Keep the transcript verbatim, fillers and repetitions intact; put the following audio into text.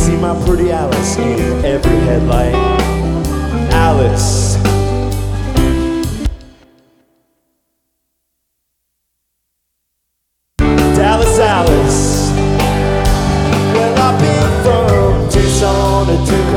see my pretty Alice in every headlight. Alice. Dallas Alice. Well, I've been from Tucson to Tucson.